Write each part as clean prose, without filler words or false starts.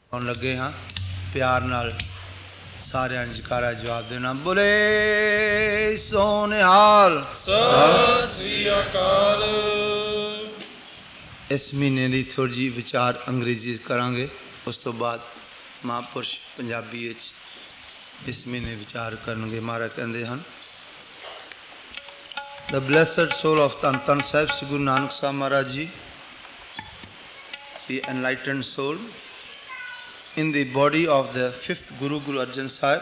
ਆਉਣ ਲੱਗੇ ਹਾਂ ਪਿਆਰ ਨਾਲ ਸਾਰਿਆਂ ਨੂੰ ਜਕਾਰਾ ਜਵਾਬ ਦੇਣਾ। ਬੋਲੇ ਸੋਨਿਹਾਲ ਸਤਿ ਸ੍ਰੀ ਅਕਾਲ। ਇਸ ਮਹੀਨੇ ਦੀ ਥੋੜ੍ਹੀ ਜਿਹੀ ਵਿਚਾਰ ਅੰਗਰੇਜ਼ੀ ਕਰਾਂਗੇ, ਉਸ ਤੋਂ ਬਾਅਦ ਮਹਾਂਪੁਰਸ਼ ਪੰਜਾਬੀ ਵਿੱਚ ਇਸ ਮਹੀਨੇ ਵਿਚਾਰ ਕਰਨਗੇ। ਮਹਾਰਾਜ ਕਹਿੰਦੇ ਹਨ, The blessed soul of Tan Tan Sahib Sri Guru Nanak Sahib Maharaj Ji, the enlightened soul, in the body of the fifth Guru, Guru Arjan Sahib,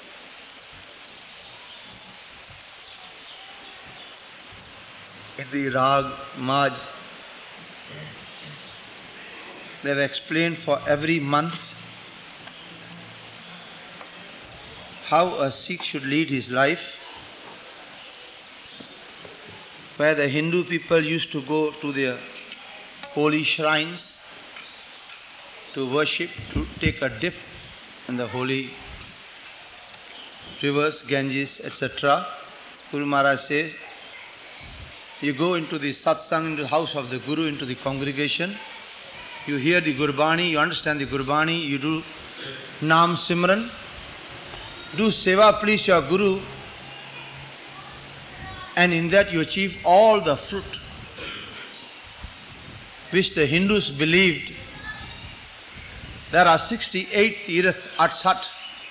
in the Rag Maj, they have explained for every month how a Sikh should lead his life, where the Hindu people used to go to their holy shrines to worship, to take a dip in the holy rivers, Ganges, etc. Guru Maharaj says, you go into the satsang, into the house of the Guru, into the congregation, you hear the Gurbani, you understand the Gurbani, you do Naam Simran, do Seva, please your Guru, and in that you achieve all the fruit which the Hindus believed. There are 68 Tirth at Sat.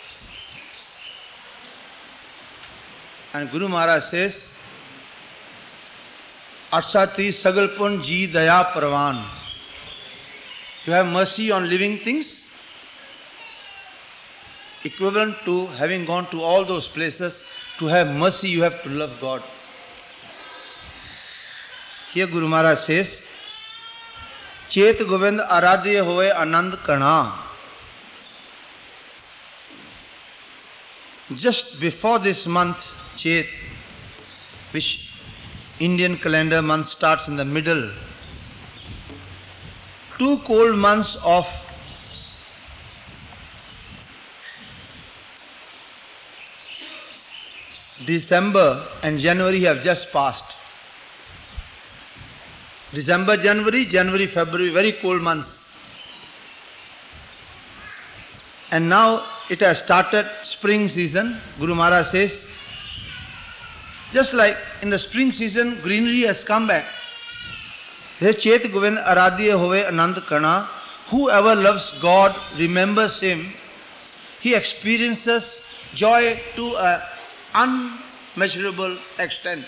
And Guru Maharaj says, Atsati Sagalpun Ji Daya Pravan. You have mercy on living things, equivalent to having gone to all those places. To have mercy, you have to love God. Here Guru Maharaj says, Chet Govind Aradhya Hoye Anand Kana. Just before this month, Chet, which Indian calendar month starts in the middle, 2 cold months of December and January have just passed. December, January, January, February, very cold months. And now it has started spring season. Guru Maharaj says, just like in the spring season, greenery has come back. Says, Chet Govind Aradhya Hove Anand Kana. Whoever loves God, remembers Him, he experiences joy to an unmeasurable extent.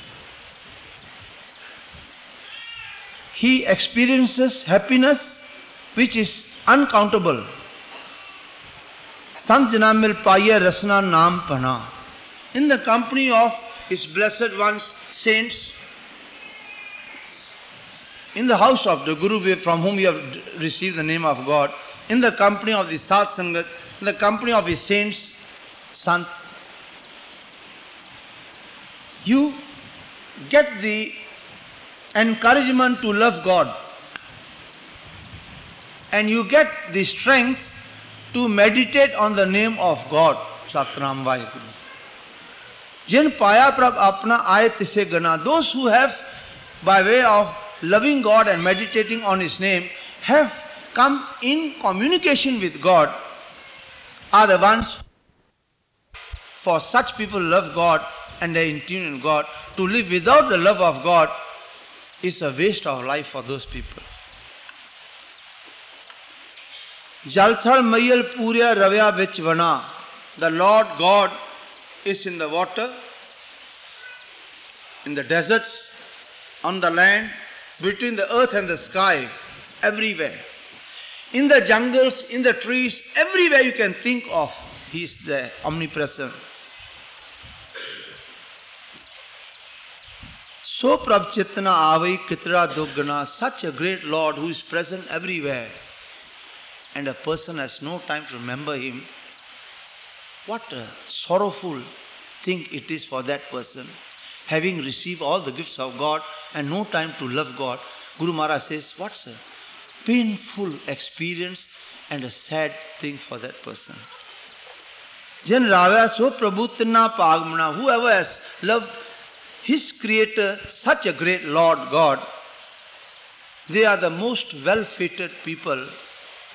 He experiences happiness which is uncountable. Sant Janamil Paya Rasna Naam Pana. In the company of His blessed ones, saints, in the house of the Guru from whom you have received the name of God, in the company of the Sat Sangat, in the company of His saints, Sant, you get the encouragement to love God, and you get the strength to meditate on the name of God. Satnam Vaheguru. Jin paya prab apna aye tise gana. Those who have, by way of loving God and meditating on His name, have come in communication with God, are the ones. For such people love God and they are in tune with God. To live without the love of God is a waste of life for those people. Jalthal Mayal Purya Ravya Vichvana. The Lord God is in the water, in the deserts, on the land, between the earth and the sky, everywhere. In the jungles, in the trees, everywhere you can think of, He is there, omnipresent. So Prabhchitna Avai Kitra Duggana, such a great Lord who is present everywhere, and a person has no time to remember Him. What a sorrowful thing it is for that person, having received all the gifts of God and no time to love God. Guru Maharaj says, what's a painful experience and a sad thing for that person. Jan Rava so Prabhutana Pagmana, whoever has loved his Creator, such a great Lord God, they are the most well-fitted people